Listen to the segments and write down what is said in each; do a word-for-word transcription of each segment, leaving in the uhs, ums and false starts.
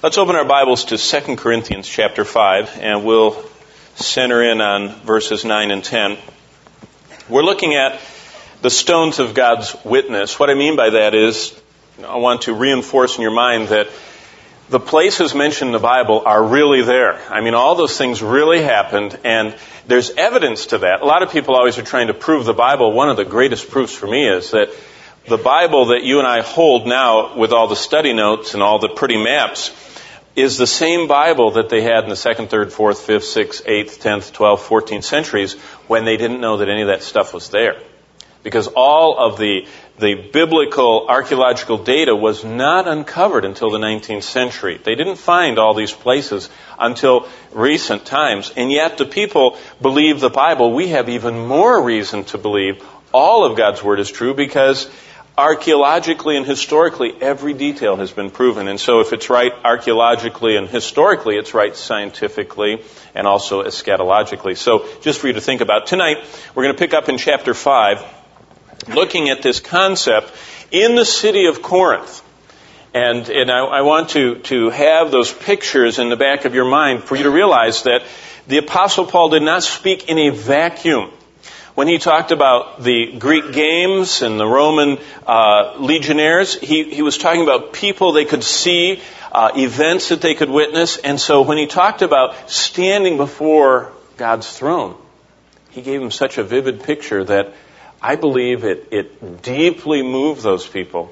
Let's open our Bibles to Second Corinthians chapter five, and we'll center in on verses nine and ten. We're looking at the stones of God's witness. What I mean by that is, I want to reinforce in your mind that the places mentioned in the Bible are really there. I mean, all those things really happened, and there's evidence to that. A lot of people always are trying to prove the Bible. One of the greatest proofs for me is that the Bible that you and I hold now, with all the study notes and all the pretty maps, is the same Bible that they had in the second, third, fourth, fifth, sixth, eighth, tenth, twelfth, fourteenth centuries when they didn't know that any of that stuff was there. Because all of the the biblical archaeological data was not uncovered until the nineteenth century. They didn't find all these places until recent times. And yet the people believe the Bible. We have even more reason to believe all of God's Word is true because archaeologically and historically, every detail has been proven. And so if it's right archaeologically and historically, it's right scientifically and also eschatologically. So just for you to think about. Tonight, we're going to pick up in chapter five, looking at this concept in the city of Corinth. And, and I, I want to, to have those pictures in the back of your mind for you to realize that the Apostle Paul did not speak in a vacuum. When he talked about the Greek games and the Roman uh, legionnaires, he, he was talking about people they could see, uh, events that they could witness. And so when he talked about standing before God's throne, he gave them such a vivid picture that I believe it, it deeply moved those people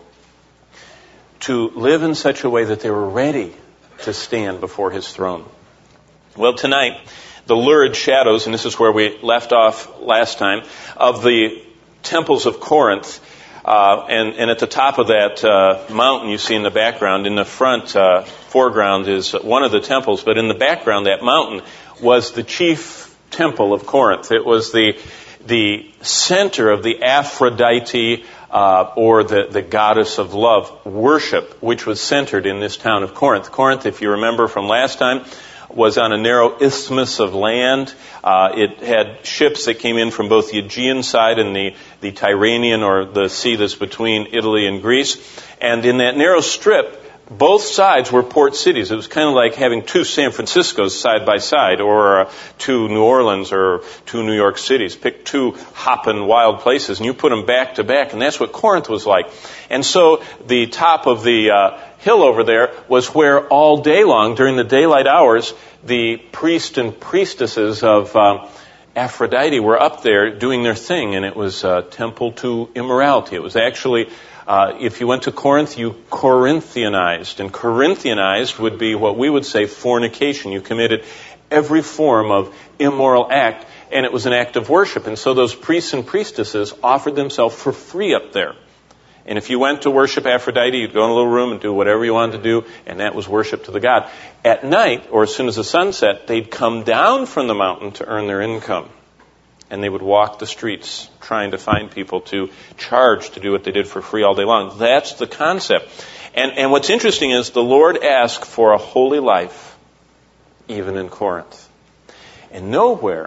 to live in such a way that they were ready to stand before his throne. Well, tonight, the lurid shadows, and this is where we left off last time, of the temples of Corinth. Uh, and, and at the top of that uh, mountain you see in the background, in the front uh, foreground is one of the temples, but in the background, that mountain was the chief temple of Corinth. It was the the center of the Aphrodite, uh, or the, the goddess of love worship, which was centered in this town of Corinth. Corinth, if you remember from last time, was on a narrow isthmus of land. Uh, it had ships that came in from both the Aegean side and the, the Tyrrhenian, or the sea that's between Italy and Greece. And in that narrow strip, both sides were port cities. It was kind of like having two San Franciscos side by side, or uh, two New Orleans or two New York cities. Pick two hopping wild places, and you put them back to back, and that's what Corinth was like. And so the top of the uh, hill over there was where all day long, during the daylight hours, the priests and priestesses of um, Aphrodite were up there doing their thing, and it was a temple to immorality. It was actually, uh, if you went to Corinth, you Corinthianized, and Corinthianized would be what we would say fornication. You committed every form of immoral act, and it was an act of worship. And so those priests and priestesses offered themselves for free up there. And if you went to worship Aphrodite, you'd go in a little room and do whatever you wanted to do, and that was worship to the god. At night, or as soon as the sun set, they'd come down from the mountain to earn their income. And they would walk the streets trying to find people to charge to do what they did for free all day long. That's the concept. And, and what's interesting is the Lord asked for a holy life, even in Corinth. And nowhere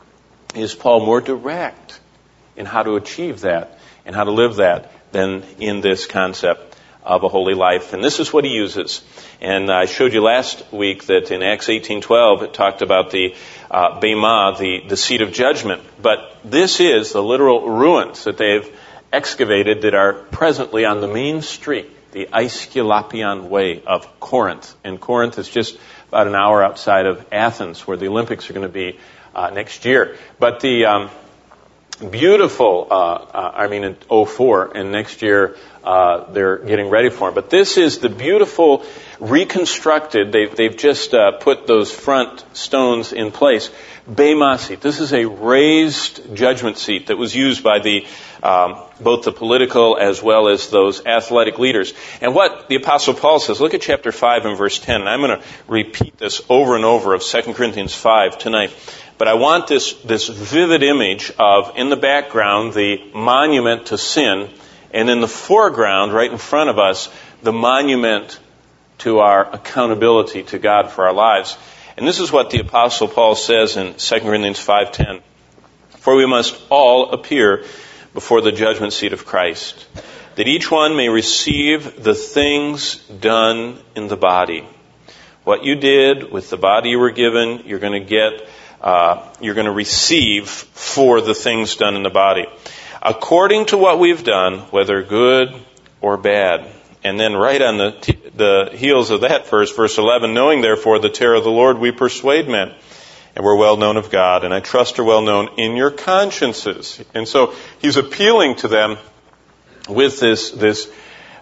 is Paul more direct in how to achieve that and how to live that than in this concept of a holy life. And this is what he uses. And I showed you last week that in Acts eighteen twelve it talked about the uh, Bema, the, the seat of judgment. But this is the literal ruins that they've excavated that are presently on the main street, the Aesculapian Way of Corinth. And Corinth is just about an hour outside of Athens, where the Olympics are going to be uh, next year. But the um, beautiful, uh, uh, I mean in oh four, and next year uh, they're getting ready for them. But this is the beautiful reconstructed, they've, they've just uh, put those front stones in place, Bema seat. This is a raised judgment seat that was used by the um, both the political as well as those athletic leaders. And what the Apostle Paul says, look at chapter five and verse ten, and I'm going to repeat this over and over of Second Corinthians five tonight. But I want this, this vivid image of, in the background, the monument to sin, and in the foreground, right in front of us, the monument to our accountability to God for our lives. And this is what the Apostle Paul says in Second Corinthians five ten. For we must all appear before the judgment seat of Christ, that each one may receive the things done in the body, What you did with the body you were given, you're going to get, uh, you're going to receive for the things done in the body. According to what we've done, whether good or bad. And then right on the, t- the heels of that verse, verse eleven, knowing therefore the terror of the Lord, we persuade men. And we're well known of God, and I trust are well known in your consciences. And so he's appealing to them with this, this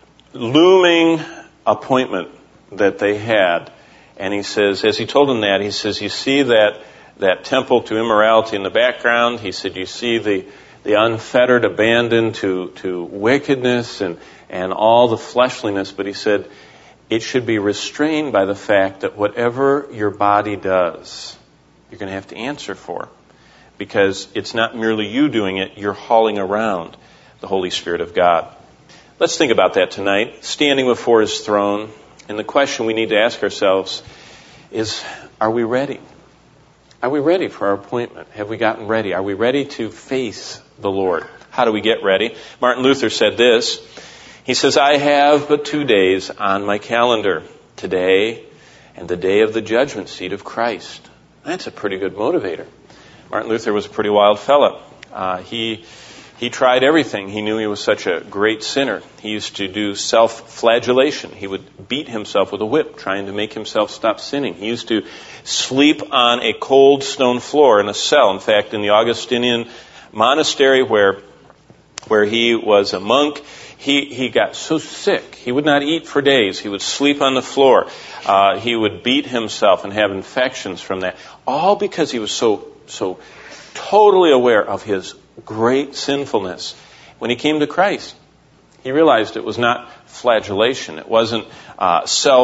looming appointment that they had. And he says, as he told them that, he says, you see that, that temple to immorality in the background? He said, you see the, the unfettered abandon to, to wickedness and, and all the fleshliness. But he said, it should be restrained by the fact that whatever your body does, you're going to have to answer for, because it's not merely you doing it, you're hauling around the Holy Spirit of God. Let's think about that tonight, standing before His throne. And the question we need to ask ourselves is, are we ready? Are we ready for our appointment? Have we gotten ready? Are we ready to face the Lord? How do we get ready? Martin Luther said this. He says, I have but two days on my calendar, today and the day of the judgment seat of Christ. That's a pretty good motivator. Martin Luther was a pretty wild fellow. Uh, he he tried everything. He knew he was such a great sinner. He used to do self-flagellation. He would beat himself with a whip, trying to make himself stop sinning. He used to sleep on a cold stone floor in a cell. In fact, in the Augustinian monastery where where he was a monk, he, he got so sick. He would not eat for days. He would sleep on the floor. Uh, he would beat himself and have infections from that. All because he was so, so totally aware of his great sinfulness. When he came to Christ, he realized it was not flagellation. It wasn't uh,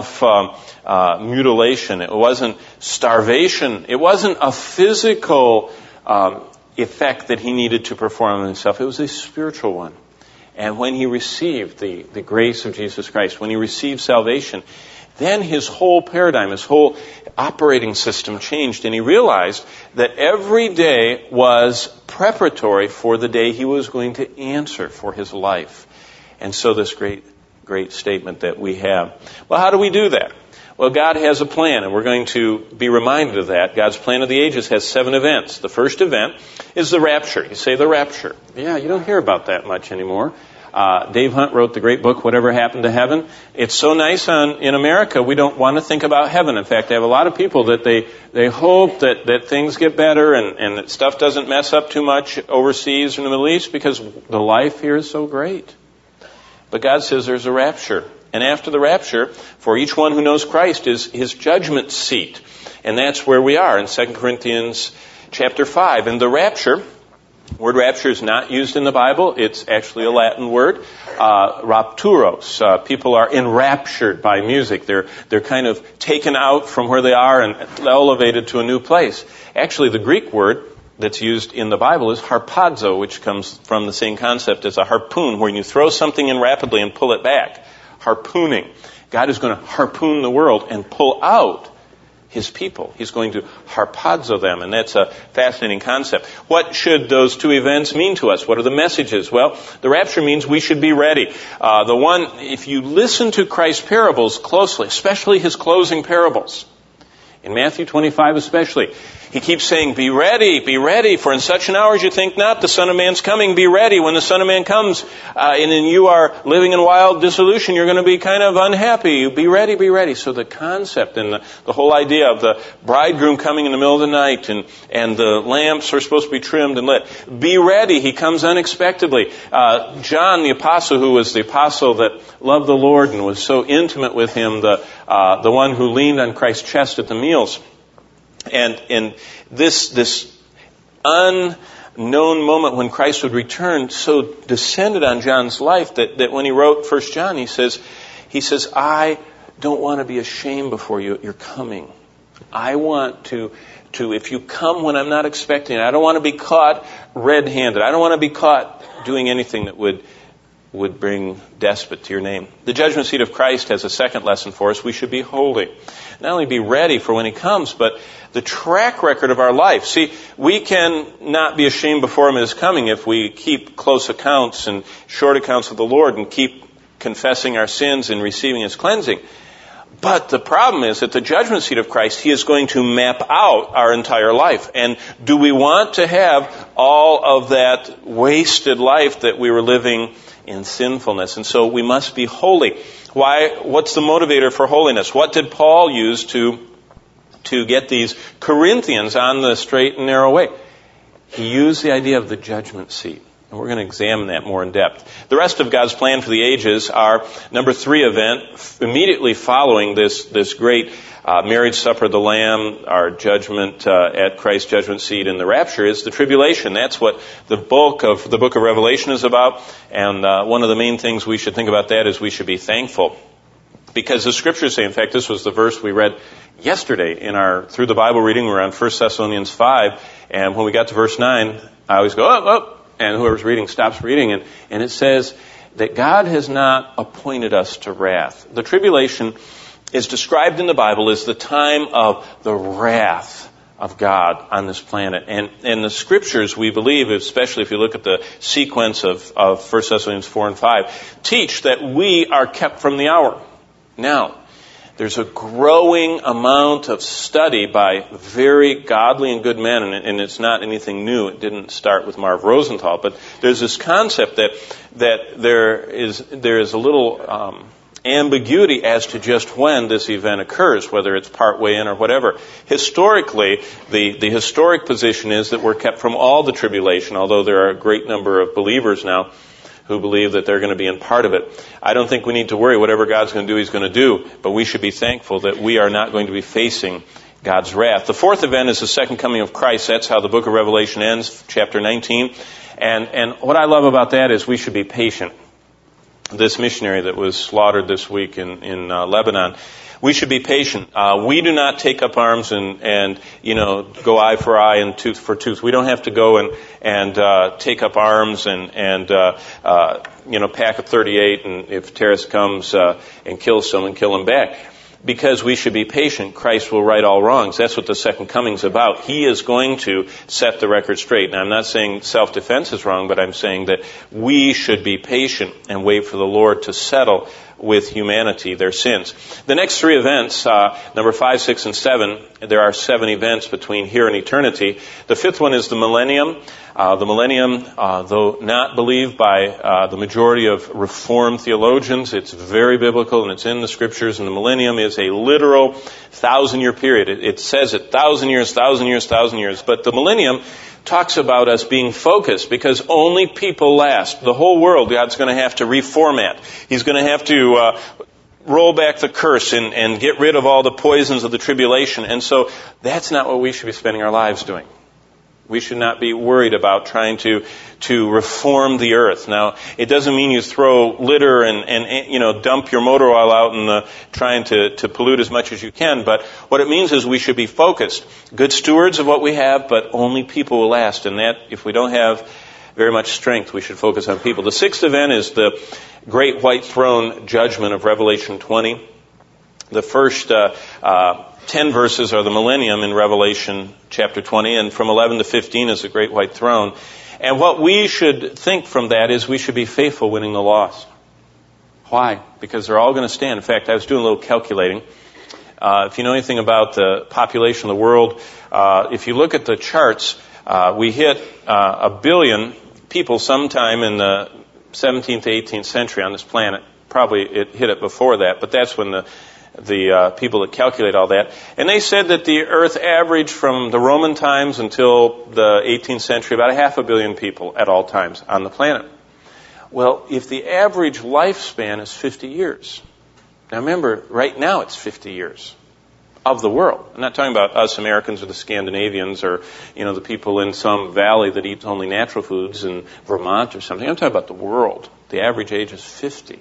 self-mutilation. Um, uh, it wasn't starvation. It wasn't a physical um, effect that he needed to perform on himself. It was a spiritual one. And when he received the, the grace of Jesus Christ, when he received salvation, then his whole paradigm, his whole operating system changed. And he realized that every day was preparatory for the day he was going to answer for his life. And so this great, great statement that we have. Well, how do we do that? Well, God has a plan, and we're going to be reminded of that. God's plan of the ages has seven events. The first event is the rapture. You say the rapture. Yeah, you don't hear about that much anymore. Uh, Dave Hunt wrote the great book, Whatever Happened to Heaven. It's so nice on, in America, we don't want to think about heaven. In fact, I have a lot of people that they, they hope that, that things get better and, and that stuff doesn't mess up too much overseas in the Middle East because the life here is so great. But God says there's a rapture. And after the rapture, for each one who knows Christ is His judgment seat. And that's where we are in Second Corinthians chapter five. And the rapture, word rapture is not used in the Bible. It's actually a Latin word, uh, rapturos. Uh, people are enraptured by music. They're, they're kind of taken out from where they are and elevated to a new place. Actually, the Greek word that's used in the Bible is harpazo, which comes from the same concept as a harpoon, where you throw something in rapidly and pull it back. Harpooning. God is going to harpoon the world and pull out His people. He's going to harpazo them, and that's a fascinating concept. What should those two events mean to us? What are the messages? Well, the rapture means we should be ready. Uh, the one, if you listen to Christ's parables closely, especially His closing parables, in Matthew twenty-five especially, He keeps saying, be ready, be ready, for in such an hour as you think not, the Son of Man's coming, be ready. When the Son of Man comes, uh, and then you are living in wild dissolution, you're going to be kind of unhappy. Be ready, be ready. So the concept and the, the whole idea of the bridegroom coming in the middle of the night and, and the lamps are supposed to be trimmed and lit. Be ready, He comes unexpectedly. Uh, John, the apostle, who was the apostle that loved the Lord and was so intimate with Him, the, uh, the one who leaned on Christ's chest at the meals, And and this this unknown moment when Christ would return so descended on John's life that, that when he wrote First John, he says, he says, I don't want to be ashamed before you at your coming. I want to to if you come when I'm not expecting it, I don't want to be caught red-handed. I don't want to be caught doing anything that would would bring despot to your name. The judgment seat of Christ has a second lesson for us. We should be holy. Not only be ready for when He comes, but the track record of our life. See, we can not be ashamed before Him at His coming if we keep close accounts and short accounts of the Lord and keep confessing our sins and receiving His cleansing. But the problem is, at the judgment seat of Christ, He is going to map out our entire life. And do we want to have all of that wasted life that we were living in sinfulness? And so we must be holy. Why? What's the motivator for holiness? What did Paul use to, to get these Corinthians on the straight and narrow way? He used the idea of the judgment seat. And we're going to examine that more in depth. The rest of God's plan for the ages, our number three event, immediately following this, this great uh, marriage supper of the Lamb, our judgment uh, at Christ's judgment seat in the rapture, is the tribulation. That's what the bulk of the book of Revelation is about. And uh, one of the main things we should think about that is we should be thankful. Because the Scriptures say, in fact, this was the verse we read yesterday in our, through the Bible reading. We were on First Thessalonians five. And when we got to verse nine, I always go, oh, oh. And whoever's reading stops reading, and, and it says that God has not appointed us to wrath. The tribulation is described in the Bible as the time of the wrath of God on this planet. And, and the Scriptures, we believe, especially if you look at the sequence of, of First Thessalonians four and five, teach that we are kept from the hour. Now, there's a growing amount of study by very godly and good men, and, and it's not anything new. It didn't start with Marv Rosenthal, but there's this concept that that there is there is a little um, ambiguity as to just when this event occurs, whether it's partway in or whatever. Historically, the the historic position is that we're kept from all the tribulation, although there are a great number of believers now who believe that they're going to be in part of it. I don't think we need to worry. Whatever God's going to do, He's going to do. But we should be thankful that we are not going to be facing God's wrath. The fourth event is the second coming of Christ. That's how the book of Revelation ends, chapter nineteen. And, and what I love about that is we should be patient. This missionary that was slaughtered this week in, in uh, Lebanon, we should be patient. Uh, we do not take up arms and, and, you know, go eye for eye and tooth for tooth. We don't have to go and, and, uh, take up arms and, and, uh, uh, you know, pack a thirty-eight, and if a terrorist comes, uh, and kills someone, kill him back. Because we should be patient. Christ will right all wrongs. That's what the second coming's about. He is going to set the record straight. Now, I'm not saying self-defense is wrong, but I'm saying that we should be patient and wait for the Lord to settle with humanity their sins. The next three events, uh, number five, six, and seven, there are seven events between here and eternity. The fifth one is the millennium. Uh, the millennium, uh, though not believed by uh, the majority of Reformed theologians, it's very biblical and it's in the Scriptures, and the millennium is a literal thousand-year period. It, it says it, thousand years, thousand years, thousand years. But the millennium talks about us being focused, because only people last. The whole world, God's going to have to reformat. He's going to have to uh, roll back the curse and, and get rid of all the poisons of the tribulation. And so that's not what we should be spending our lives doing. We should not be worried about trying to to reform the earth. Now, it doesn't mean you throw litter and, and you know, dump your motor oil out and uh, trying to, to pollute as much as you can. But what it means is we should be focused. Good stewards of what we have, but only people will last. And that, if we don't have very much strength, we should focus on people. The sixth event is the great white throne judgment of Revelation twenty. The first uh, uh, ten verses are the millennium in Revelation chapter twenty, and from eleven to fifteen is the great white throne. And what we should think from that is we should be faithful winning the lost. Why? Because they're all going to stand. In fact, I was doing a little calculating. Uh, if you know anything about the population of the world, uh, if you look at the charts, uh, we hit uh, a billion people sometime in the seventeenth to eighteenth century on this planet. Probably it hit it before that, but that's when the the uh, people that calculate all that. And they said that the earth averaged from the Roman times until the eighteenth century about a half a billion people at all times on the planet. Well, if the average lifespan is fifty years, now remember, right now it's fifty years of the world. I'm not talking about us Americans or the Scandinavians or, you know, the people in some valley that eat only natural foods in Vermont or something. I'm talking about the world. The average age is fifty.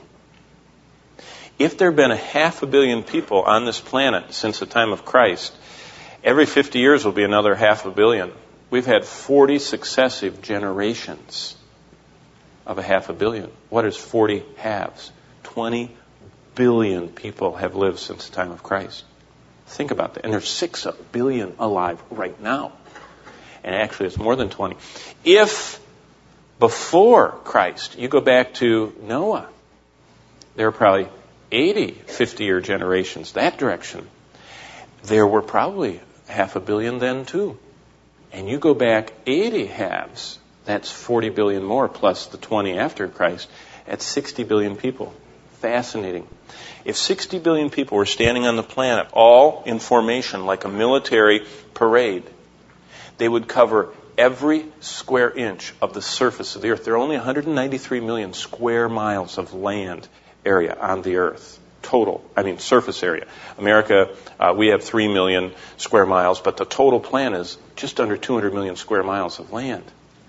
If there have been a half a billion people on this planet since the time of Christ, every fifty years will be another half a billion. We've had forty successive generations of a half a billion. What is forty halves? twenty billion people have lived since the time of Christ. Think about that. And there's six billion alive right now. And actually it's more than twenty. If before Christ you go back to Noah, there were probably eighty fifty-year generations, that direction, there were probably half a billion then too. And you go back eighty halves, that's forty billion more, plus the twenty after Christ, that's sixty billion people. Fascinating. If sixty billion people were standing on the planet, all in formation like a military parade, they would cover every square inch of the surface of the earth. There are only one hundred ninety-three million square miles of land area on the earth. Total, I mean surface area. America, uh, we have three million square miles, but the total planet is just under two hundred million square miles of land.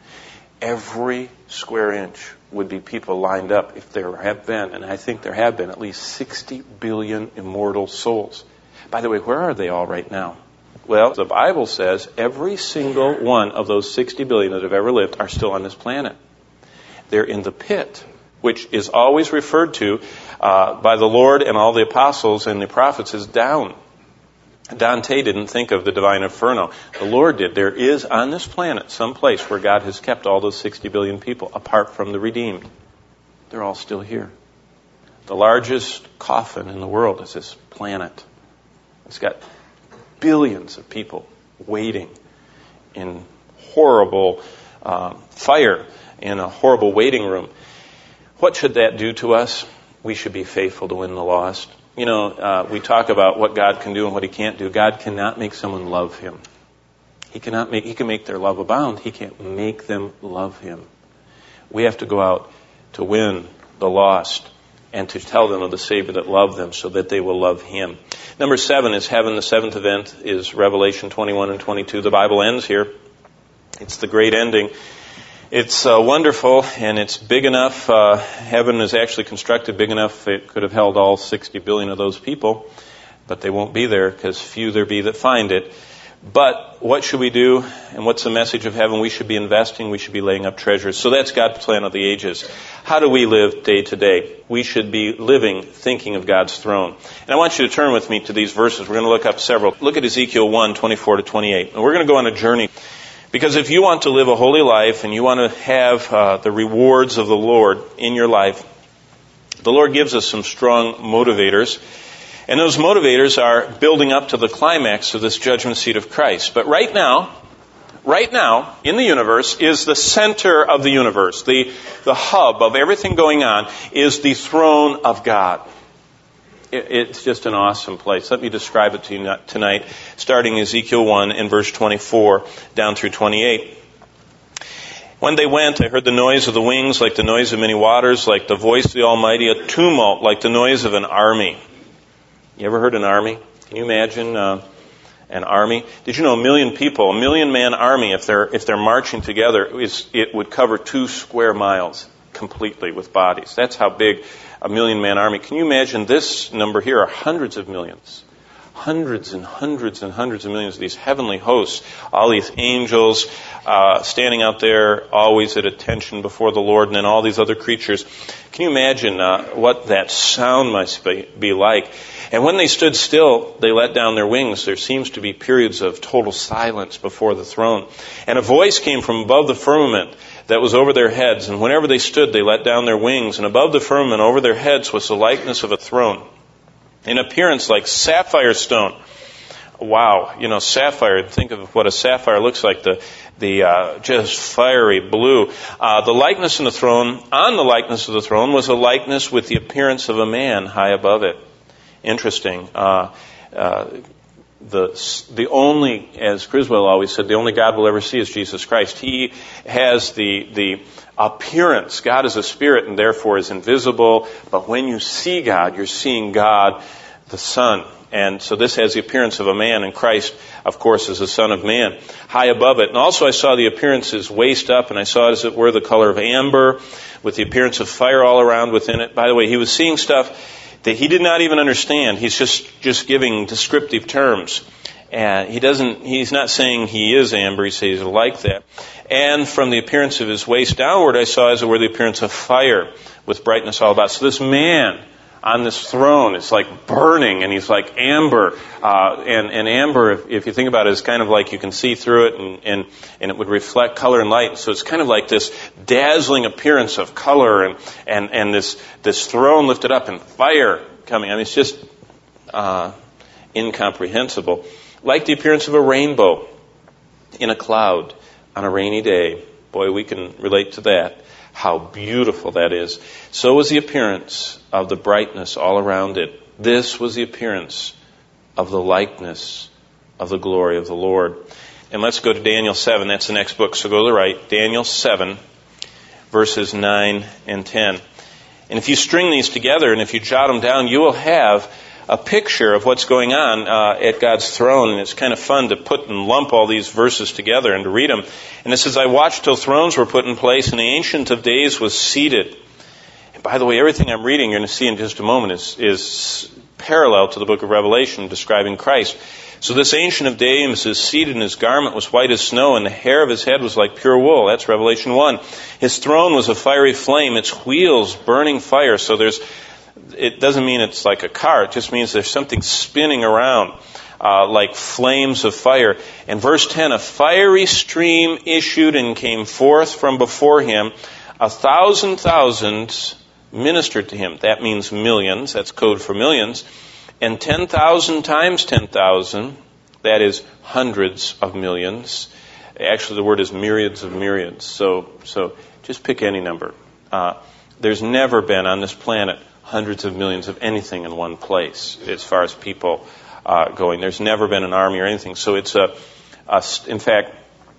Every square inch would be people lined up if there have been, and I think there have been, at least sixty billion immortal souls. By the way, where are they all right now? Well, the Bible says every single one of those sixty billion that have ever lived are still on this planet. They're in the pit, which is always referred to uh, by the Lord and all the apostles and the prophets as down. Dante didn't think of the divine inferno. The Lord did. There is on this planet some place where God has kept all those sixty billion people apart from the redeemed. They're all still here. The largest coffin in the world is this planet. It's got billions of people waiting in horrible uh, fire in a horrible waiting room. What should that do to us? We should be faithful to win the lost. You know, uh, we talk about what God can do and what He can't do. God cannot make someone love Him. He cannot make. He can make their love abound. He can't make them love Him. We have to go out to win the lost and to tell them of the Savior that loved them so that they will love Him. Number seven is heaven. The seventh event is Revelation twenty-one and twenty-two. The Bible ends here. It's the great ending. It's uh, wonderful, and it's big enough. Uh, heaven is actually constructed big enough it could have held all sixty billion of those people, but they won't be there because few there be that find it. But what should we do, and what's the message of heaven? We should be investing. We should be laying up treasures. So that's God's plan of the ages. How do we live day to day? We should be living, thinking of God's throne. And I want you to turn with me to these verses. We're going to look up several. Look at Ezekiel one, twenty-four to twenty-eight. And we're going to go on a journey. Because if you want to live a holy life and you want to have uh, the rewards of the Lord in your life, the Lord gives us some strong motivators. And those motivators are building up to the climax of this judgment seat of Christ. But right now, right now, in the universe, is the center of the universe. The, the hub of everything going on is the throne of God. It's just an awesome place. Let me describe it to you tonight, starting Ezekiel one in verse twenty-four down through twenty-eight. When they went, I heard the noise of the wings like the noise of many waters, like the voice of the Almighty, a tumult like the noise of an army. You ever heard an army? Can you imagine uh, an army? Did you know a million people, a million man army, if they're if they're marching together, is, it would cover two square miles completely with bodies. That's how big a million man army. Can you imagine this number here are hundreds of millions. Hundreds and hundreds and hundreds of millions of these heavenly hosts, all these angels uh, standing out there, always at attention before the Lord, and then all these other creatures. Can you imagine uh, what that sound must be, be like? And when they stood still, they let down their wings. There seems to be periods of total silence before the throne. And a voice came from above the firmament that was over their heads, and whenever they stood, they let down their wings, and above the firmament over their heads was the likeness of a throne, in appearance like sapphire stone. Wow, you know, sapphire, think of what a sapphire looks like, the the uh, just fiery blue. Uh, the likeness in the throne, on the likeness of the throne, was a likeness with the appearance of a man high above it. Interesting. Uh, uh, The the only, as Criswell always said, the only God we'll ever see is Jesus Christ. He has the the appearance. God is a spirit and therefore is invisible. But when you see God, you're seeing God, the Son. And so this has the appearance of a man, and Christ, of course, is the Son of Man, high above it. And also I saw the appearances waist up, and I saw it as it were the color of amber, with the appearance of fire all around within it. By the way, he was seeing stuff that he did not even understand. He's just, just giving descriptive terms. And he doesn't, he's not saying he is amber, he says he's like that. And from the appearance of his waist downward, I saw as it were the appearance of fire with brightness all about. So this man on this throne is like burning, and he's like amber. Uh, and, and amber, if, if you think about it, is kind of like you can see through it, and, and, and it would reflect color and light. So it's kind of like this dazzling appearance of color, and, and, and this, this throne lifted up, and fire coming. I mean, it's just uh, incomprehensible. Like the appearance of a rainbow in a cloud on a rainy day. Boy, we can relate to that. How beautiful that is. So was the appearance of the brightness all around it. This was the appearance of the likeness of the glory of the Lord. And let's go to Daniel seven. That's the next book. So go to the right. Daniel seven, verses nine and ten. And if you string these together and if you jot them down, you will have a picture of what's going on uh, at God's throne. And it's kind of fun to put and lump all these verses together and to read them. And it says, I watched till thrones were put in place, and the Ancient of Days was seated. And by the way, everything I'm reading, you're going to see in just a moment, is, is parallel to the book of Revelation describing Christ. So this Ancient of Days is seated, and his garment was white as snow, and the hair of his head was like pure wool. That's Revelation one. His throne was a fiery flame, its wheels burning fire. So there's It doesn't mean it's like a car. It just means there's something spinning around uh, like flames of fire. And verse ten, a fiery stream issued and came forth from before him. A thousand thousands ministered to him. That means millions. That's code for millions. And ten thousand times ten thousand, that is hundreds of millions. Actually, the word is myriads of myriads. So, so just pick any number. Uh, there's never been on this planet hundreds of millions of anything in one place as far as people uh, going. There's never been an army or anything. So it's a, a, in fact,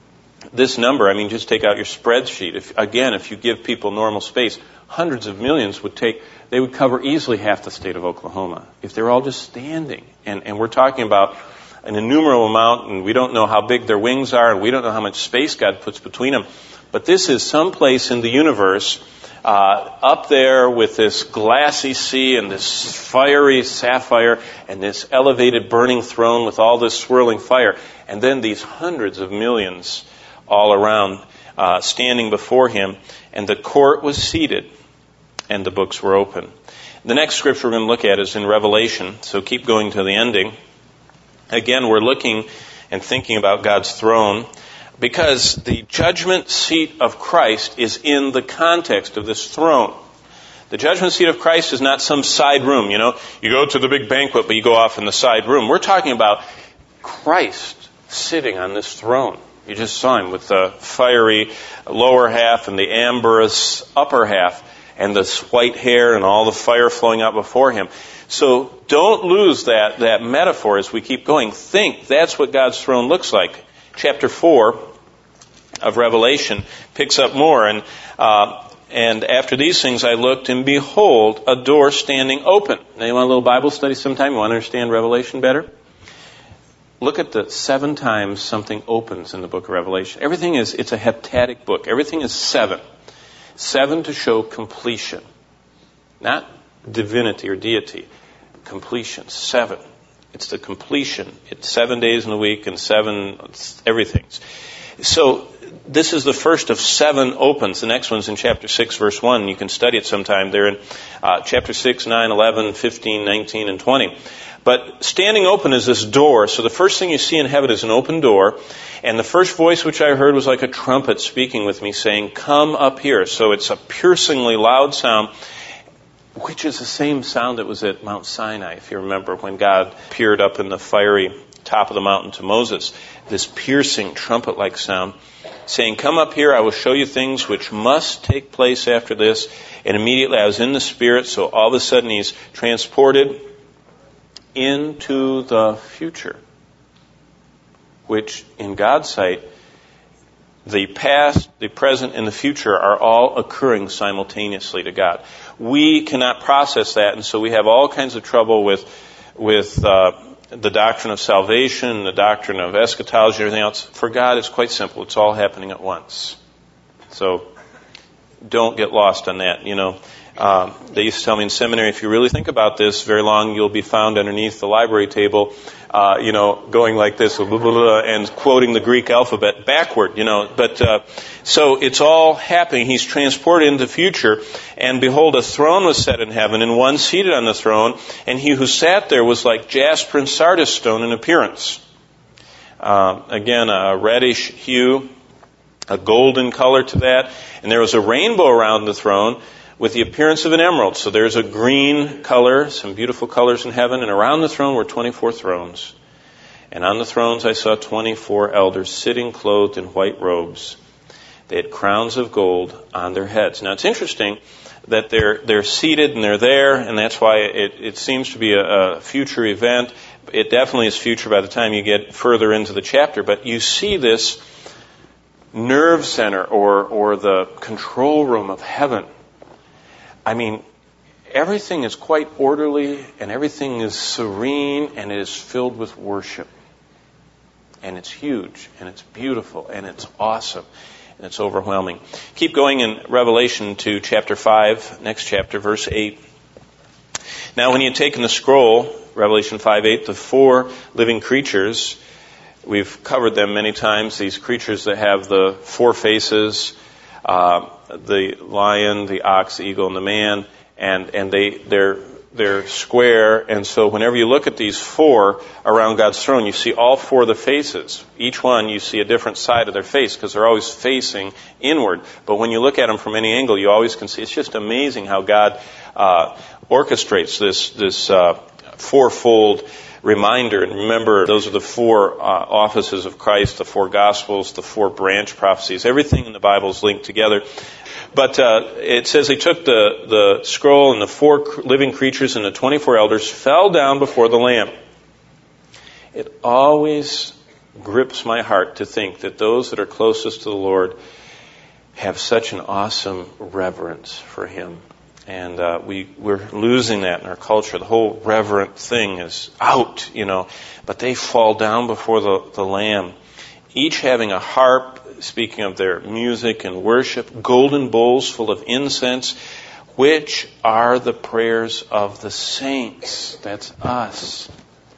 this number, I mean, just take out your spreadsheet. If, again, if you give people normal space, hundreds of millions would take, they would cover easily half the state of Oklahoma if they're all just standing. And, and we're talking about an innumerable amount, and we don't know how big their wings are, and we don't know how much space God puts between them. But this is someplace in the universe Uh, up there with this glassy sea and this fiery sapphire and this elevated burning throne with all this swirling fire. And then these hundreds of millions all around uh, standing before him. And the court was seated and the books were open. The next scripture we're going to look at is in Revelation. So keep going to the ending. Again, we're looking and thinking about God's throne, because the judgment seat of Christ is in the context of this throne. The judgment seat of Christ is not some side room. You know, you go to the big banquet, but you go off in the side room. We're talking about Christ sitting on this throne. You just saw him with the fiery lower half and the amberous upper half and this white hair and all the fire flowing out before him. So don't lose that, that metaphor as we keep going. Think that's what God's throne looks like. Chapter four of Revelation picks up more. And uh, and after these things I looked, and behold, a door standing open. Now, you want a little Bible study sometime? You want to understand Revelation better? Look at the seven times something opens in the book of Revelation. Everything is, it's a heptadic book. Everything is seven. Seven to show completion. Not divinity or deity. Completion. Seven. It's the completion. It's seven days in a week and seven, everything. So this is the first of seven opens. The next one's in chapter six, verse one. You can study it sometime. They're in uh, chapter six, nine, eleven, fifteen, nineteen, and twenty. But standing open is this door. So the first thing you see in heaven is an open door. And the first voice which I heard was like a trumpet speaking with me, saying, come up here. So it's a piercingly loud sound, which is the same sound that was at Mount Sinai, if you remember, when God appeared up in the fiery top of the mountain to Moses. This piercing trumpet-like sound, saying, come up here, I will show you things which must take place after this. And immediately I was in the Spirit, so all of a sudden he's transported into the future, which in God's sight, the past, the present, and the future are all occurring simultaneously to God. We cannot process that, and so we have all kinds of trouble with with uh, the doctrine of salvation, the doctrine of eschatology, and everything else. For God, it's quite simple. It's all happening at once. So don't get lost on that. You know, uh, they used to tell me in seminary, if you really think about this very long, you'll be found underneath the library table, uh, you know, going like this, blah, blah, blah, and quoting the Greek alphabet backward, you know. But uh, so it's all happening. He's transported into the future, and behold, a throne was set in heaven, and one seated on the throne, and he who sat there was like jasper and sardis stone in appearance. Uh, again, a reddish hue, a golden color to that, and there was a rainbow around the throne, with the appearance of an emerald. So there's a green color, some beautiful colors in heaven, and around the throne were twenty-four thrones. And on the thrones I saw twenty-four elders sitting clothed in white robes. They had crowns of gold on their heads. Now it's interesting that they're they're seated and they're there, and that's why it, it seems to be a, a future event. It definitely is future by the time you get further into the chapter, but you see this nerve center or or the control room of heaven. I mean, everything is quite orderly and everything is serene and it is filled with worship. And it's huge and it's beautiful and it's awesome and it's overwhelming. Keep going in Revelation to chapter five, next chapter, verse eight. Now when he had taken the scroll, Revelation five eight, the four living creatures, we've covered them many times, these creatures that have the four faces, uh, the lion, the ox, the eagle, and the man, and, and they, they're, they're square, and so whenever you look at these four around God's throne, you see all four of the faces. Each one, you see a different side of their face, because they're always facing inward. But when you look at them from any angle, you always can see. It's just amazing how God uh, orchestrates this, this uh, fourfold reminder. And remember, those are the four uh, offices of Christ, the four Gospels, the four branch prophecies. Everything in the Bible is linked together. But uh, it says they took the, the scroll, and the four living creatures and the twenty-four elders fell down before the Lamb. It always grips my heart to think that those that are closest to the Lord have such an awesome reverence for Him. And uh, we, we're losing that in our culture. The whole reverent thing is out, you know. But they fall down before the, the Lamb, each having a harp, speaking of their music and worship, golden bowls full of incense, which are the prayers of the saints. That's us.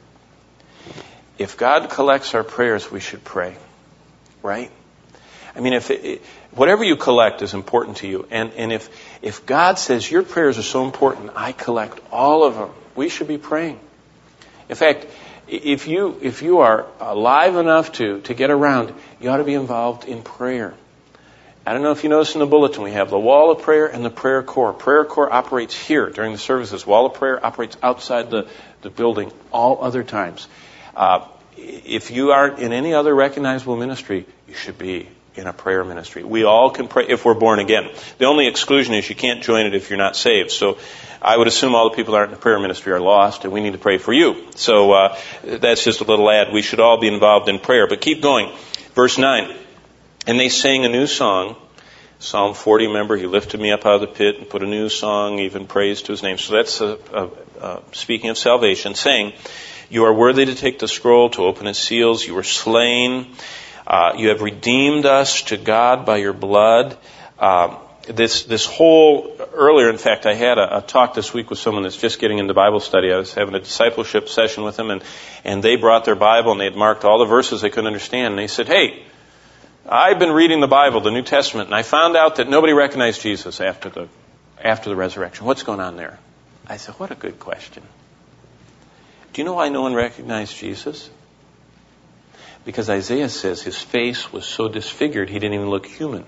If God collects our prayers, we should pray, right? I mean, if it, whatever you collect is important to you, and, and if if God says your prayers are so important, I collect all of them, we should be praying. In fact, if you if you are alive enough to to get around, you ought to be involved in prayer. I don't know if you noticed in the bulletin, we have the wall of prayer and the prayer core. Prayer core operates here during the services. Wall of prayer operates outside the, the building all other times. Uh, if you aren't in any other recognizable ministry, you should be in a prayer ministry. We all can pray if we're born again. The only exclusion is you can't join it if you're not saved. So I would assume all the people that aren't in the prayer ministry are lost, and we need to pray for you. So uh, that's just a little ad. We should all be involved in prayer. But keep going. Verse nine. And they sang a new song. Psalm forty, remember, He lifted me up out of the pit and put a new song, even praise to His name. So that's a, a, a, speaking of salvation, saying, you are worthy to take the scroll, to open its seals. You were slain. Uh, you have redeemed us to God by your blood. Uh, this this whole, earlier, in fact, I had a, a talk this week with someone that's just getting into Bible study. I was having a discipleship session with them, and, and they brought their Bible, and they had marked all the verses they couldn't understand. And they said, hey, I've been reading the Bible, the New Testament, and I found out that nobody recognized Jesus after the after the resurrection. What's going on there? I said, what a good question. Do you know why no one recognized Jesus? Because Isaiah says his face was so disfigured he didn't even look human.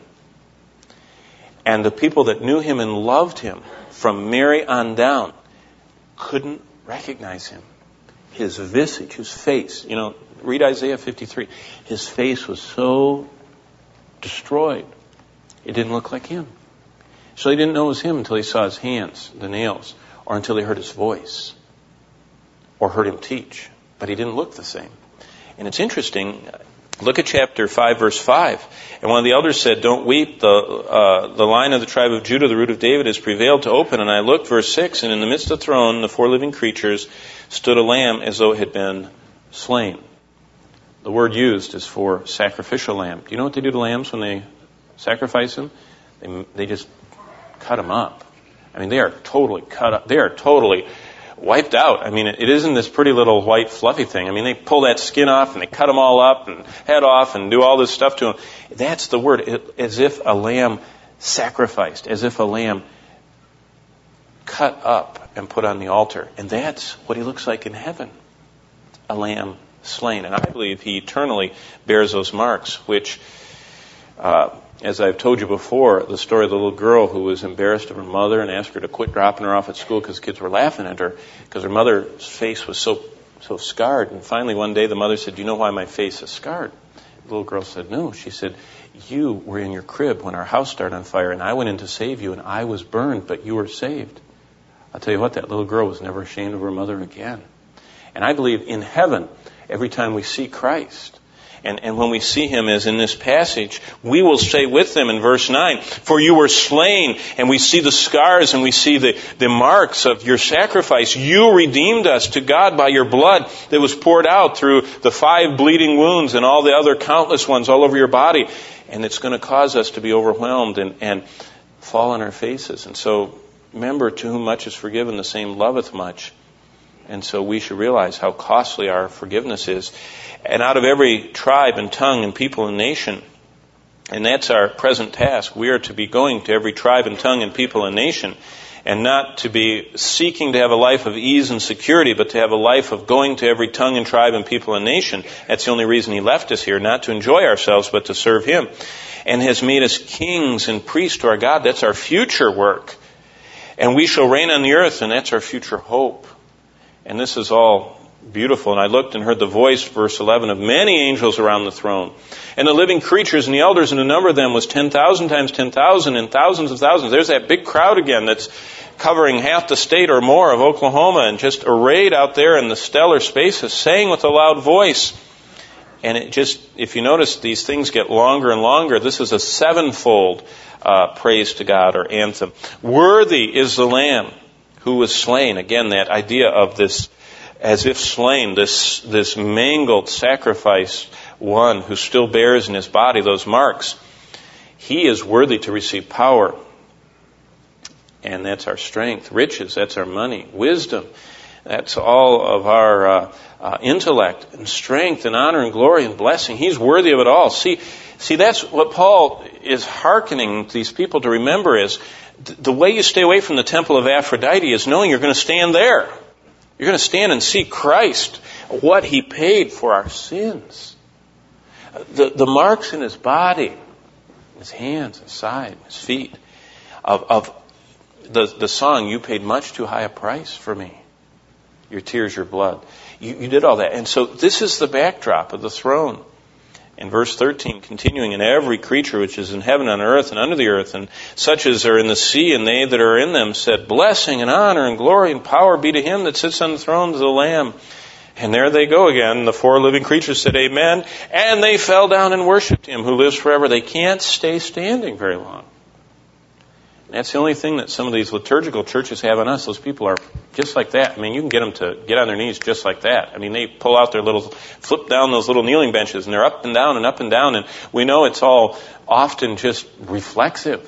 And the people that knew him and loved him from Mary on down couldn't recognize him. His visage, his face, you know, read Isaiah fifty-three. His face was so destroyed, it didn't look like him. So they didn't know it was him until he saw his hands, the nails, or until they heard his voice, or heard him teach. But he didn't look the same. And it's interesting, look at chapter five, verse five. And one of the elders said, don't weep, the uh, the Lion of the tribe of Judah, the root of David, has prevailed to open. And I looked, verse six, and in the midst of the throne, the four living creatures, stood a lamb as though it had been slain. The word used is for sacrificial lamb. Do you know what they do to lambs when they sacrifice them? They, they just cut them up. I mean, they are totally cut up. They are totally wiped out. I mean, it, it isn't this pretty little white fluffy thing. I mean, they pull that skin off and they cut them all up and head off and do all this stuff to them. That's the word, it, as if a lamb sacrificed, as if a lamb cut up and put on the altar. And that's what he looks like in heaven, a lamb slain. And I believe he eternally bears those marks, which uh, As I've told you before, the story of the little girl who was embarrassed of her mother and asked her to quit dropping her off at school because kids were laughing at her because her mother's face was so so scarred. And finally one day the mother said, "Do you know why my face is scarred?" The little girl said, "No." She said, "You were in your crib when our house started on fire, and I went in to save you, and I was burned, but you were saved." I'll tell you what, that little girl was never ashamed of her mother again. And I believe in heaven, every time we see Christ, And, and when we see Him as in this passage, we will say with them in verse nine, "For you were slain," and we see the scars and we see the, the marks of your sacrifice. "You redeemed us to God by your blood that was poured out through the five bleeding wounds and all the other countless ones all over your body." And it's going to cause us to be overwhelmed and, and fall on our faces. And so, remember, to whom much is forgiven, the same loveth much. And so we should realize how costly our forgiveness is. And out of every tribe and tongue and people and nation, and that's our present task, we are to be going to every tribe and tongue and people and nation, and not to be seeking to have a life of ease and security, but to have a life of going to every tongue and tribe and people and nation. That's the only reason He left us here, not to enjoy ourselves, but to serve Him. And has made us kings and priests to our God. That's our future work. And we shall reign on the earth, and that's our future hope. And this is all beautiful. And I looked and heard the voice, verse eleven, of many angels around the throne, and the living creatures and the elders, and the number of them was ten thousand times ten thousand and thousands of thousands. There's that big crowd again that's covering half the state or more of Oklahoma and just arrayed out there in the stellar spaces, saying with a loud voice. And it just, if you notice, these things get longer and longer. This is a sevenfold uh, praise to God or anthem. "Worthy is the Lamb who was slain." Again, that idea of this as if slain, this this mangled, sacrificed one who still bears in his body those marks. He is worthy to receive power. And that's our strength. Riches, that's our money. Wisdom, that's all of our uh, uh, intellect and strength and honor and glory and blessing. He's worthy of it all. See, see, that's what Paul is hearkening these people to remember is the way you stay away from the temple of Aphrodite is knowing you're going to stand there. You're going to stand and see Christ, what He paid for our sins. The, the marks in His body, His hands, His side, His feet, of, of the, the song, "You paid much too high a price for me. Your tears, your blood." You, you did all that. And so this is the backdrop of the throne. In verse thirteen, continuing, "And every creature which is in heaven and on earth and under the earth, and such as are in the sea, and they that are in them, said, Blessing and honor and glory and power be to Him that sits on the throne, to the Lamb." And there they go again. The four living creatures said, "Amen." And they fell down and worshipped Him who lives forever. They can't stay standing very long. And that's the only thing that some of these liturgical churches have on us. Those people are just like that. I mean, you can get them to get on their knees just like that. I mean, they pull out their little, flip down those little kneeling benches, and they're up and down and up and down. And we know it's all often just reflexive.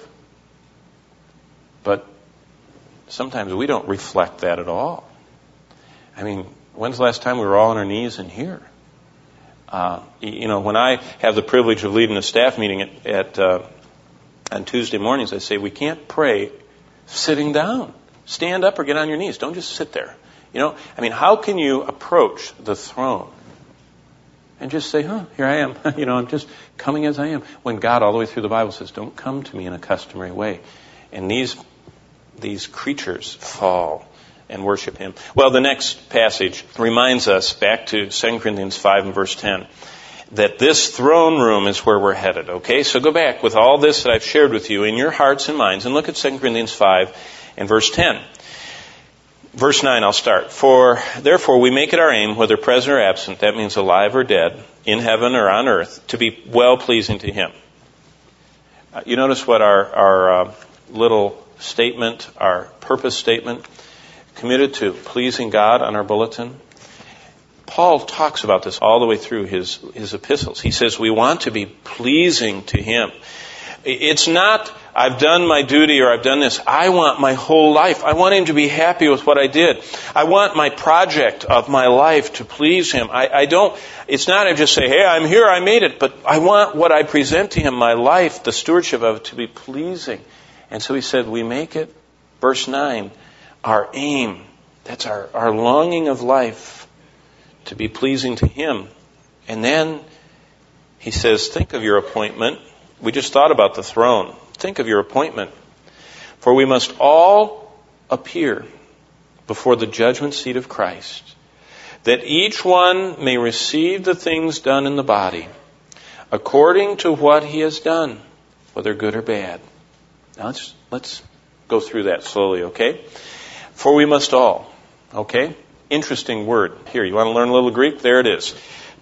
But sometimes we don't reflect that at all. I mean, when's the last time we were all on our knees in here? Uh, you know, when I have the privilege of leading a staff meeting at, at uh, on Tuesday mornings, I say, we can't pray sitting down. Stand up or get on your knees. Don't just sit there. You know, I mean, how can you approach the throne and just say, huh, here I am. You know, I'm just coming as I am. When God, all the way through the Bible, says, don't come to me in a customary way. And these these creatures fall and worship Him. Well, the next passage reminds us, back to Second Corinthians five and verse ten, that this throne room is where we're headed, okay? So go back with all this that I've shared with you in your hearts and minds and look at Second Corinthians five and verse ten. Verse nine, I'll start. For therefore we make it our aim, whether present or absent, that means alive or dead, in heaven or on earth, to be well-pleasing to Him. Uh, you notice what our, our uh, little statement, our purpose statement, committed to pleasing God on our bulletin? Paul talks about this all the way through his, his epistles. He says we want to be pleasing to Him. It's not, I've done my duty or I've done this. I want my whole life. I want Him to be happy with what I did. I want my project of my life to please Him. I, I don't, it's not I just say, hey, I'm here, I made it. But I want what I present to Him, my life, the stewardship of it, to be pleasing. And so he said, we make it, verse nine, our aim. That's our, our longing of life, to be pleasing to Him. And then he says, think of your appointment. We just thought about the throne. Think of your appointment. For we must all appear before the judgment seat of Christ, that each one may receive the things done in the body, according to what he has done, whether good or bad. Now let's, let's go through that slowly, okay? For we must all, okay? Interesting word. Here, you want to learn a little Greek? There it is.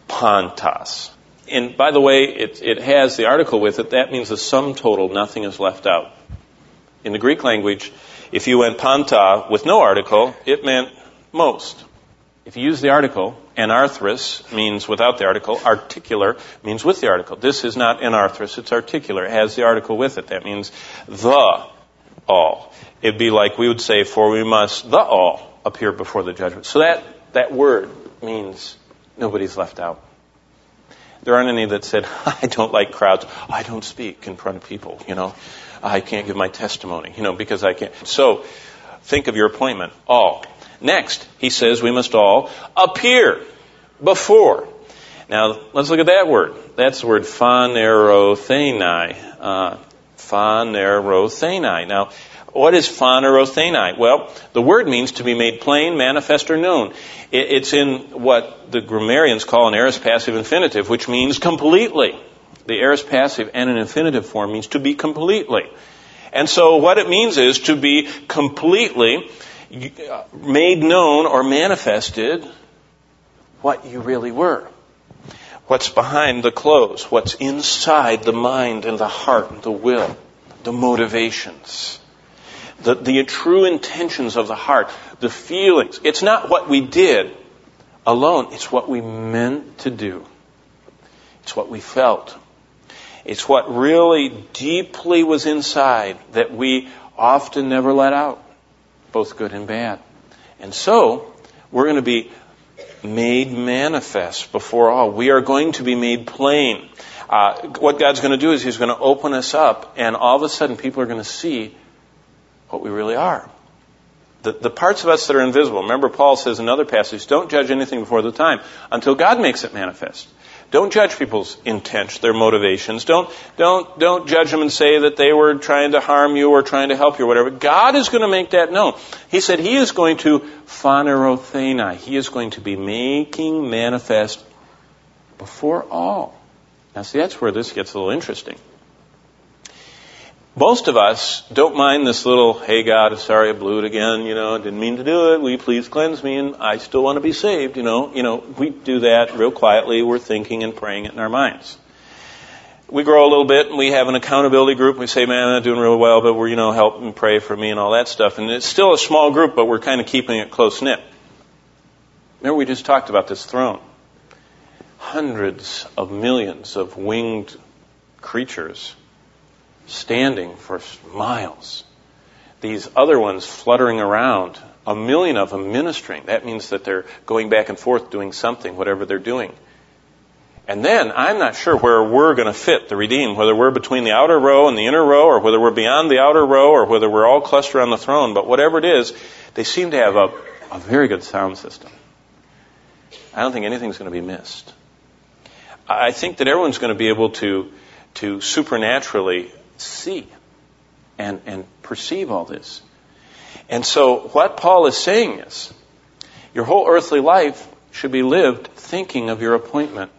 Pantos. And by the way, it, it has the article with it. That means the sum total, nothing is left out. In the Greek language, if you went panta with no article, it meant most. If you use the article, anarthros means without the article, articular means with the article. This is not anarthros, it's articular. It has the article with it. That means the all. It'd be like we would say, for we must the all appear before the judgment. So that, that word means nobody's left out. There aren't any that said, I don't like crowds. I don't speak in front of people, you know. I can't give my testimony, you know, because I can't. So think of your appointment, all. Next, he says we must all appear before. Now, let's look at that word. That's the word phanerothenai. Uh, phanerothenai. Now, what is phanerothenai? Well, the word means to be made plain, manifest, or known. It, it's in what the grammarians call an aorist passive infinitive, which means completely. The aorist passive and an infinitive form means to be completely. And so what it means is to be completely made known or manifested what you really were. What's behind the clothes, what's inside the mind and the heart and the will, the motivations, the, the true intentions of the heart, the feelings. It's not what we did alone, it's what we meant to do. It's what we felt. It's what really deeply was inside that we often never let out, both good and bad. And so, we're going to be made manifest before all. We are going to be made plain. Uh, what God's going to do is He's going to open us up, and all of a sudden people are going to see what we really are. The, the parts of us that are invisible. Remember, Paul says in another passage, don't judge anything before the time until God makes it manifest. Don't judge people's intent, their motivations. Don't, don't, don't judge them and say that they were trying to harm you or trying to help you or whatever. God is going to make that known. He said He is going to phanerothenai. He is going to be making manifest before all. Now see, that's where this gets a little interesting. Most of us don't mind this little, hey God, I'm sorry I blew it again, you know, didn't mean to do it, will you please cleanse me, and I still want to be saved, you know. You know, we do that real quietly, we're thinking and praying it in our minds. We grow a little bit and we have an accountability group, and we say, man, I'm not doing real well, but we're, you know, help and pray for me and all that stuff. And it's still a small group, but we're kind of keeping it close-knit. Remember we just talked about this throne. Hundreds of millions of winged creatures standing for miles. These other ones fluttering around, a million of them ministering. That means that they're going back and forth doing something, whatever they're doing. And then, I'm not sure where we're going to fit, the redeemed, whether we're between the outer row and the inner row, or whether we're beyond the outer row, or whether we're all clustered on the throne. But whatever it is, they seem to have a, a very good sound system. I don't think anything's going to be missed. I think that everyone's going to be able to, to supernaturally see and, and perceive all this. And so what Paul is saying is, your whole earthly life should be lived thinking of your appointment.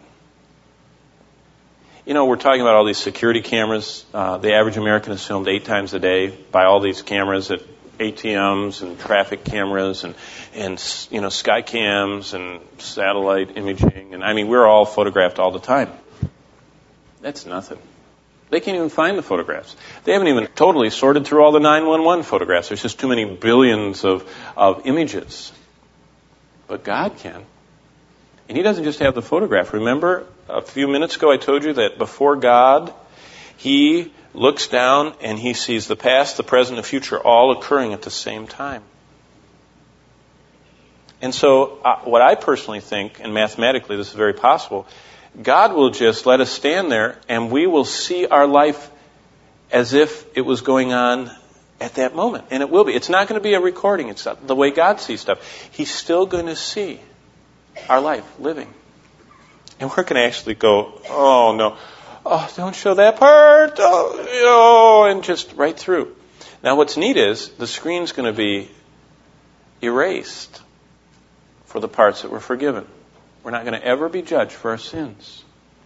You know, we're talking about all these security cameras. Uh, the average American is filmed eight times a day by all these cameras at A T Ms and traffic cameras and, and you know, sky cams and satellite imaging. And I mean, we're all photographed all the time. That's nothing. They can't even find the photographs. They haven't even totally sorted through all the nine one one photographs. There's just too many billions of, of images. But God can. And He doesn't just have the photograph. Remember, a few minutes ago I told you that before God, He looks down and He sees the past, the present, and the future all occurring at the same time. And so uh, what I personally think, and mathematically this is very possible, God will just let us stand there and we will see our life as if it was going on at that moment. And it will be. It's not going to be a recording. It's not the way God sees stuff. He's still going to see our life living. And we're going to actually go, oh no, oh, don't show that part, oh, oh, and just right through. Now what's neat is the screen's going to be erased for the parts that were forgiven. We're not going to ever be judged for our sins.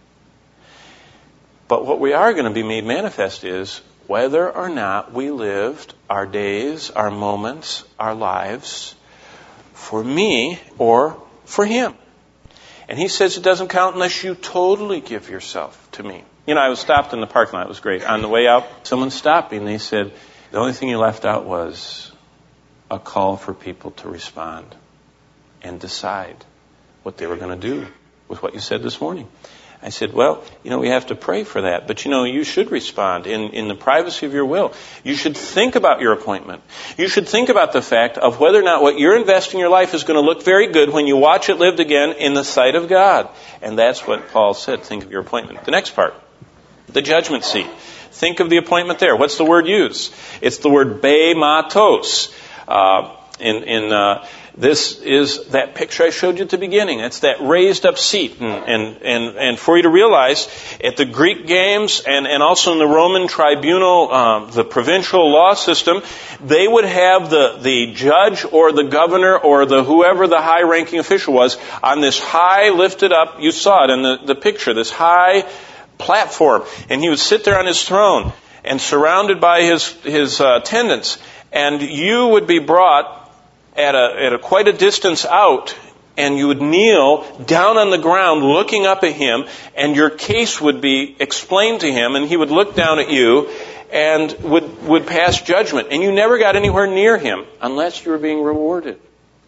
But what we are going to be made manifest is whether or not we lived our days, our moments, our lives for me or for Him. And He says it doesn't count unless you totally give yourself to me. You know, I was stopped in the parking lot. It was great. On the way out, someone stopped me and they said, the only thing you left out was a call for people to respond and decide what they were going to do with what you said this morning. I said, well, you know, we have to pray for that. But, you know, you should respond in, in the privacy of your will. You should think about your appointment. You should think about the fact of whether or not what you're investing your life is going to look very good when you watch it lived again in the sight of God. And that's what Paul said, think of your appointment. The next part, the judgment seat. Think of the appointment there. What's the word used? It's the word bematos. Uh, in, in, uh, This is that picture I showed you at the beginning. It's that raised up seat. And, and, and, and for you to realize, at the Greek games and, and also in the Roman tribunal, um, the provincial law system, they would have the, the judge or the governor or the whoever the high-ranking official was on this high lifted up, you saw it in the, the picture, this high platform. And he would sit there on his throne and surrounded by his, his uh, attendants. And you would be brought at a, at a quite a distance out, and you would kneel down on the ground looking up at him, and your case would be explained to him, and he would look down at you and would, would pass judgment. And you never got anywhere near him unless you were being rewarded.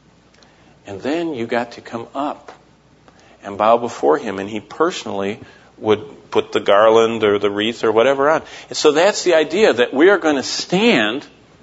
And then you got to come up and bow before him, and he personally would put the garland or the wreath or whatever on. And so that's the idea, that we are going to stand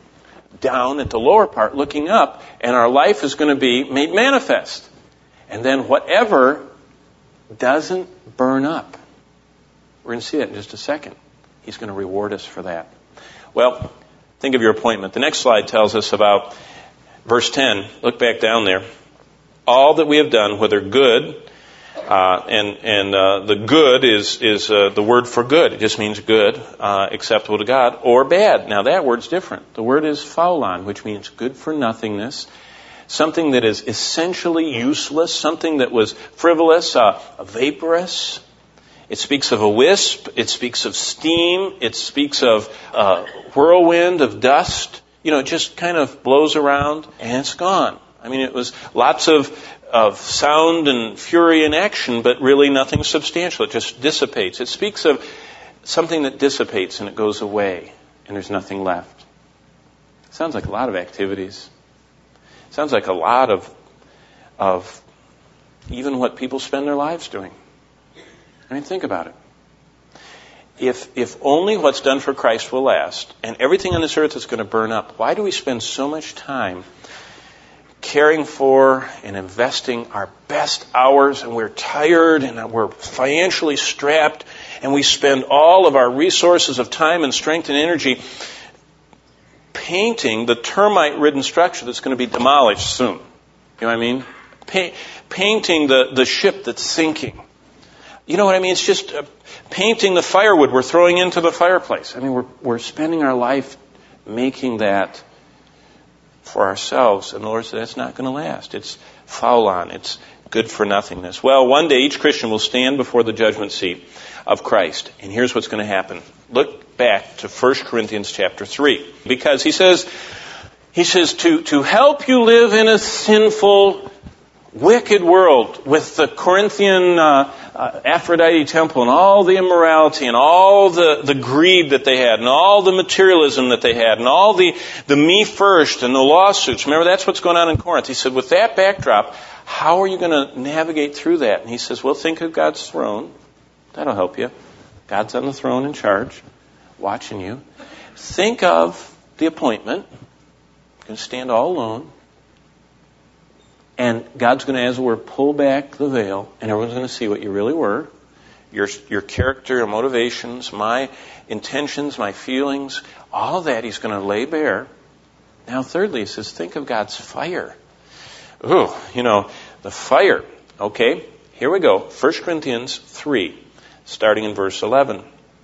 down at the lower part looking up, and our life is going to be made manifest. And then whatever doesn't burn up, we're going to see that in just a second. He's going to reward us for that. Well, think of your appointment. The next slide tells us about verse ten. Look back down there. All that we have done, whether good, Uh, and and uh, the good is is uh, the word for good. It just means good, uh, acceptable to God, or bad. Now that word's different. The word is phaulon, which means good for nothingness, something that is essentially useless, something that was frivolous, uh, vaporous. It speaks of a wisp. It speaks of steam. It speaks of uh, whirlwind of dust. You know, it just kind of blows around and it's gone. I mean, it was lots of of sound and fury and action, but really nothing substantial. It just dissipates. It speaks of something that dissipates and it goes away and there's nothing left. Sounds like a lot of activities. Sounds like a lot of of even what people spend their lives doing. I mean, think about it. If if only what's done for Christ will last and everything on this earth is going to burn up, why do we spend so much time caring for and investing our best hours, and we're tired and we're financially strapped, and we spend all of our resources of time and strength and energy painting the termite-ridden structure that's going to be demolished soon? You know what I mean? Pa- painting the, the ship that's sinking. You know what I mean? It's just uh, painting the firewood we're throwing into the fireplace. I mean, we're we're spending our life making that for ourselves, and the Lord said that's not going to last. It's phaulon. It's good for nothingness. Well, one day each Christian will stand before the judgment seat of Christ, and here's what's going to happen. Look back to First Corinthians chapter three, because he says, he says to to help you live in a sinful, wicked world with the Corinthian uh, uh, Aphrodite temple and all the immorality and all the, the greed that they had and all the materialism that they had and all the, the me first and the lawsuits. Remember, that's what's going on in Corinth. He said, with that backdrop, how are you going to navigate through that? And he says, well, think of God's throne. That'll help you. God's on the throne in charge, watching you. Think of the appointment. You're going to stand all alone. And God's going to, as it were, pull back the veil, and everyone's going to see what you really were, your your character, your motivations, my intentions, my feelings, all of that He's going to lay bare. Now, thirdly, He says, think of God's fire. Ooh, you know, the fire. Okay, here we go. First Corinthians three. starting in verse eleven.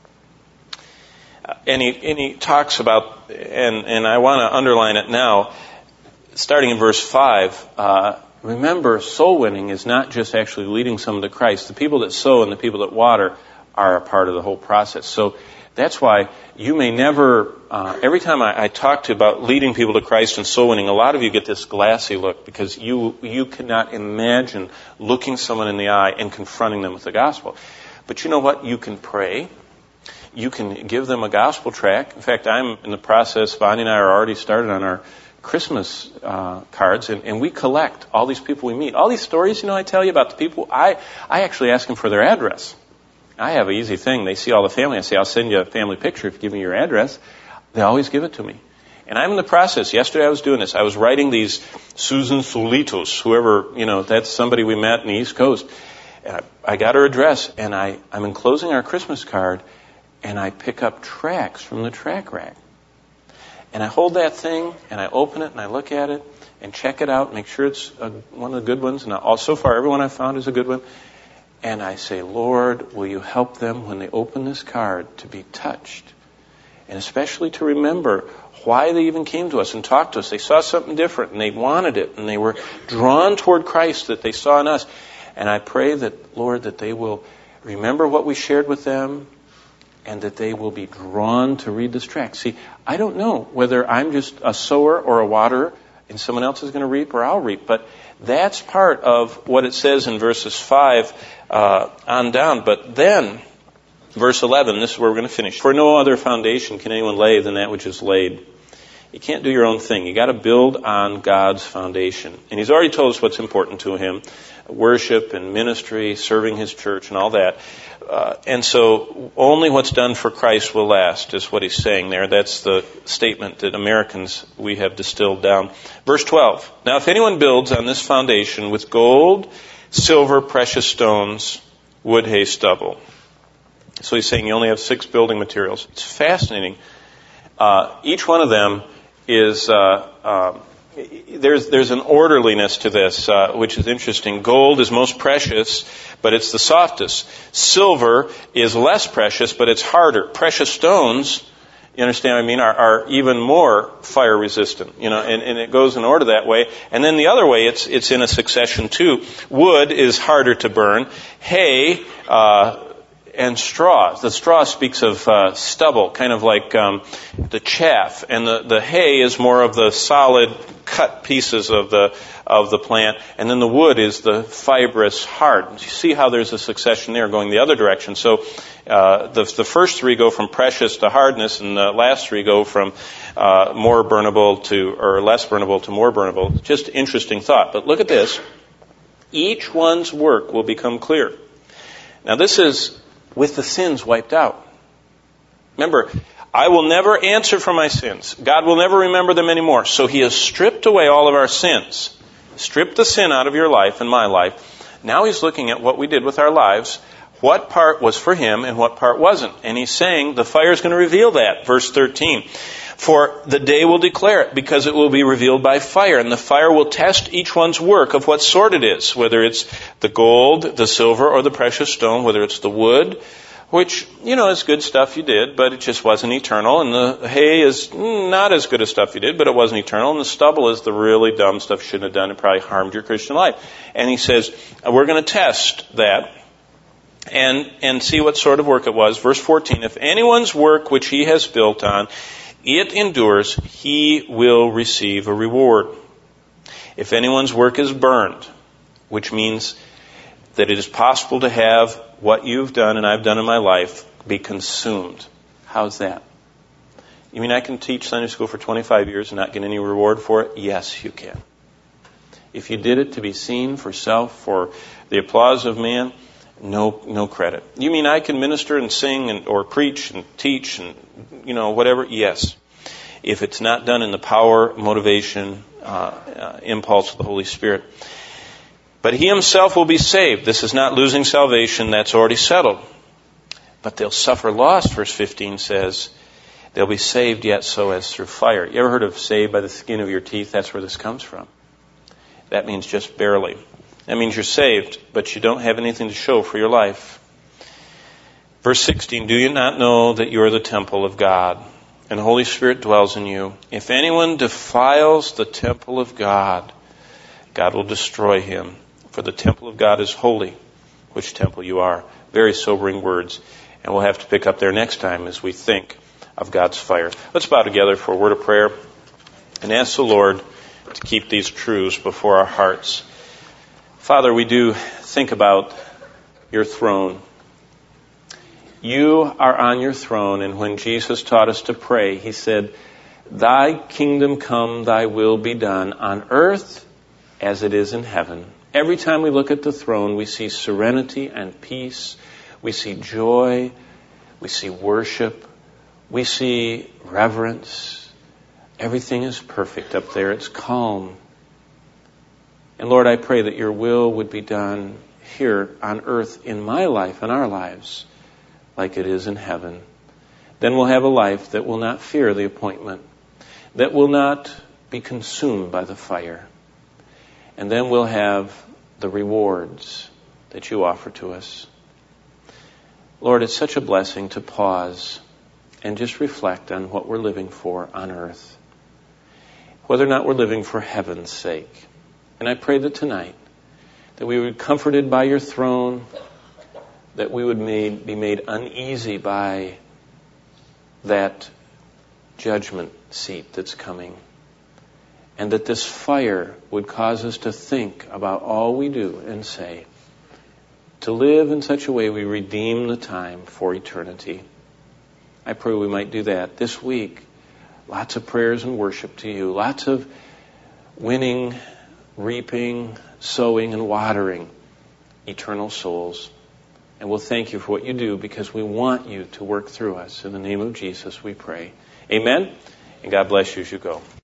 Uh, and, he, and he talks about, and, and I want to underline it now, starting in verse five, uh, remember, soul winning is not just actually leading someone to Christ. The people that sow and the people that water are a part of the whole process. So that's why you may never, uh, every time I, I talk to you about leading people to Christ and soul winning, a lot of you get this glassy look because you you cannot imagine looking someone in the eye and confronting them with the gospel. But you know what? You can pray. You can give them a gospel tract. In fact, I'm in the process, Bonnie and I are already started on our Christmas uh, cards, and, and we collect all these people we meet. All these stories, you know, I tell you about the people, I, I actually ask them for their address. I have an easy thing. They see all the family. I say, I'll send you a family picture if you give me your address. They always give it to me. And I'm in the process. Yesterday I was doing this. I was writing these Susan Solitos, whoever, you know, that's somebody we met in the East Coast. And I, I got her address, and I, I'm enclosing our Christmas card, and I pick up tracts from the tract rack. And I hold that thing, and I open it, and I look at it, and check it out, make sure it's a, one of the good ones. And I, so far, everyone I've found is a good one. And I say, Lord, will you help them when they open this card to be touched? And especially to remember why they even came to us and talked to us. They saw something different, and they wanted it, and they were drawn toward Christ that they saw in us. And I pray that, Lord, that they will remember what we shared with them, and that they will be drawn to read this tract. See, I don't know whether I'm just a sower or a waterer, and someone else is going to reap or I'll reap, but that's part of what it says in verses five uh, on down. But then, verse eleven, this is where we're going to finish. For no other foundation can anyone lay than that which is laid. You can't do your own thing. You got to build on God's foundation. And he's already told us what's important to him. Worship and ministry, serving his church and all that. Uh, and so only what's done for Christ will last is what he's saying there. That's the statement that Americans, we have distilled down. Verse twelve. Now if anyone builds on this foundation with gold, silver, precious stones, wood, hay, stubble. So he's saying you only have six building materials. It's fascinating. Uh, each one of them is... Uh, uh, There's there's an orderliness to this, uh, which is interesting. Gold is most precious, but it's the softest. Silver is less precious, but it's harder. Precious stones, you understand what I mean, are, are even more fire resistant. You know, and, and it goes in order that way. And then the other way, it's it's in a succession too. Wood is harder to burn. Hay uh, and straw. The straw speaks of uh, stubble, kind of like um, the chaff, and the, the hay is more of the solid cut pieces of the of the plant, and then the wood is the fibrous hard. You see how there's a succession there going the other direction. So uh, the the first three go from precious to hardness, and the last three go from uh, more burnable to or less burnable to more burnable. Just interesting thought. But look at this: each one's work will become clear. Now this is with the sins wiped out. Remember, I will never answer for my sins. God will never remember them anymore. So he has stripped away all of our sins. Stripped the sin out of your life and my life. Now he's looking at what we did with our lives. What part was for him and what part wasn't. And he's saying the fire is going to reveal that. Verse thirteen. For the day will declare it, because it will be revealed by fire. And the fire will test each one's work of what sort it is, whether it's the gold, the silver, or the precious stone, whether it's the wood, which, you know, is good stuff you did, but it just wasn't eternal. And the hay is not as good as stuff you did, but it wasn't eternal. And the stubble is the really dumb stuff you shouldn't have done. It probably harmed your Christian life. And he says, we're going to test that and and see what sort of work it was. Verse fourteen, if anyone's work which he has built on, it endures, he will receive a reward. If anyone's work is burned, which means that it is possible to have what you've done and I've done in my life be consumed. How's that? You mean I can teach Sunday school for twenty-five years and not get any reward for it? Yes, you can. If you did it to be seen for self, for the applause of man, no no credit. You mean I can minister and sing and or preach and teach and, you know, whatever? Yes. If it's not done in the power, motivation, uh, uh, impulse of the Holy Spirit. But he himself will be saved. This is not losing salvation. That's already settled. But they'll suffer loss, verse fifteen says. They'll be saved yet so as through fire. You ever heard of saved by the skin of your teeth? That's where this comes from. That means just barely. That means you're saved, but you don't have anything to show for your life. Verse sixteen, do you not know that you are the temple of God, and the Holy Spirit dwells in you? If anyone defiles the temple of God, God will destroy him. For the temple of God is holy, which temple you are. Very sobering words. And we'll have to pick up there next time as we think of God's fire. Let's bow together for a word of prayer and ask the Lord to keep these truths before our hearts. Father, we do think about your throne. You are on your throne, and when Jesus taught us to pray, he said, thy kingdom come, thy will be done on earth as it is in heaven. Every time we look at the throne, we see serenity and peace. We see joy. We see worship. We see reverence. Everything is perfect up there. It's calm. And Lord, I pray that your will would be done here on earth in my life and our lives like it is in heaven. Then we'll have a life that will not fear the appointment, that will not be consumed by the fire. And then we'll have the rewards that you offer to us. Lord, it's such a blessing to pause and just reflect on what we're living for on earth, whether or not we're living for heaven's sake. And I pray that tonight, that we would be comforted by your throne, that we would made, be made uneasy by that judgment seat that's coming, and that this fire would cause us to think about all we do and say, to live in such a way we redeem the time for eternity. I pray we might do that this week. Lots of prayers and worship to you. Lots of winning, reaping, sowing, and watering eternal souls. And we'll thank you for what you do because we want you to work through us. In the name of Jesus we pray. Amen. And God bless you as you go.